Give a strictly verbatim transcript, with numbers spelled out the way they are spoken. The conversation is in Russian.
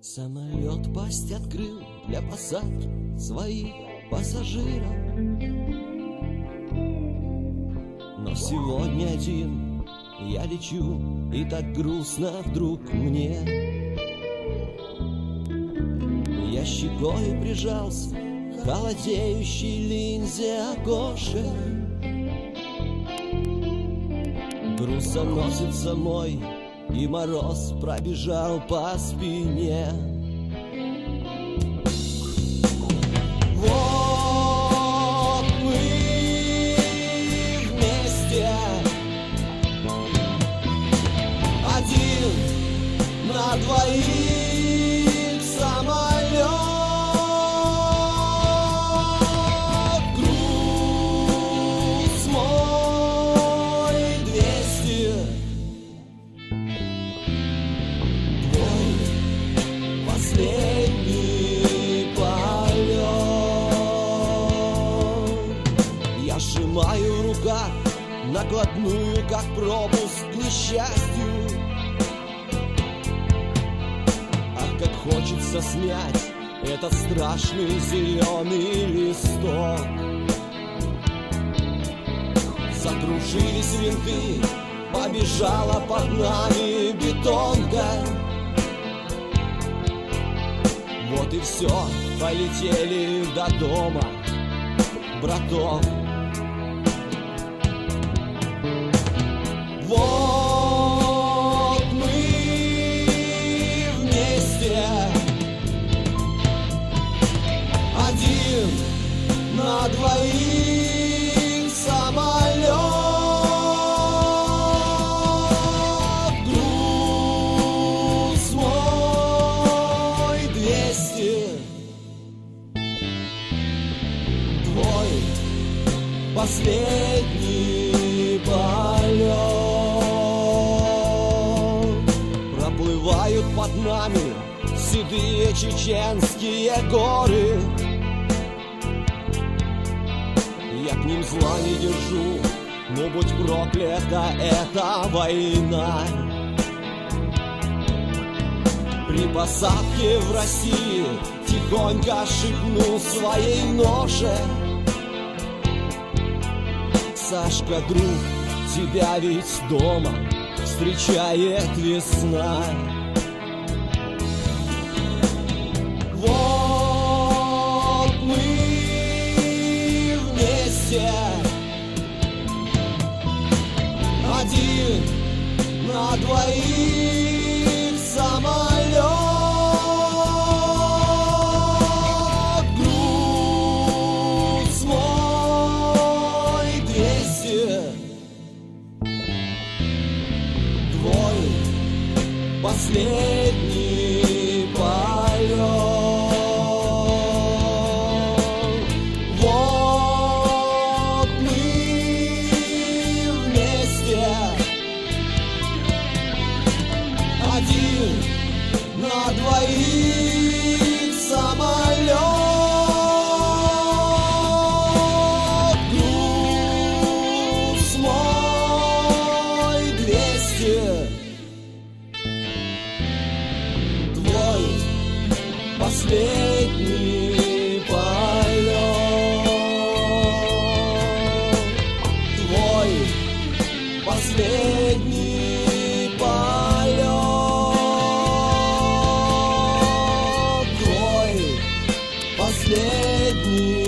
Самолет пасть открыл для посадки своих пассажиров. Но сегодня один я лечу, и так грустно вдруг мне. Я щекой прижался к холодеющей линзе окошек. Грузоносится мой, и мороз пробежал по спине. Вот мы вместе, один на двоих самолет. Груз мой двести. Последний полет. Я сжимаю в руках накладную, как пропуск к несчастью. Ах, как хочется снять этот страшный зеленый листок. Закружились винты, побежала под нами бетонка. Вот и все, полетели до дома, браток. Вот мы вместе, один на двоих самолет. Груз мой двести. Твой последний полет. Проплывают под нами седые чеченские горы. Я к ним зла не держу, но будь проклята эта война. При посадке в России тихонько шепну своей ноше: Сашка, друг, тебя ведь дома встречает весна. Вот мы вместе, один на двоих самолет. Груз мой двести. Твой последний полет. Вот мы вместе, один на двоих самолет. Груз мой двести. Твой последний полет. Твой последний полет. Твой последний